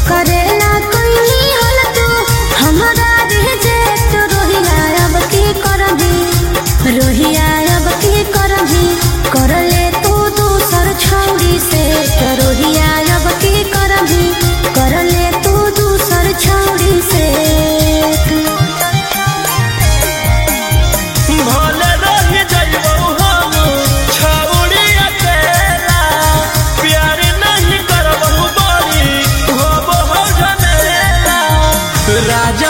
करेला कोई हल तू हमरा रिजेक्ट रोहिया अब की करबी रोहिया अब की करबी कर ले तू दूसर छौड़ी से रोहिया अब की करबी कर ले तू दूसर छौड़ी से भले रही जाइबो हम छौड़ी अकेला प्यार नहीं करबो बड़ी होबो हो झमेला राजा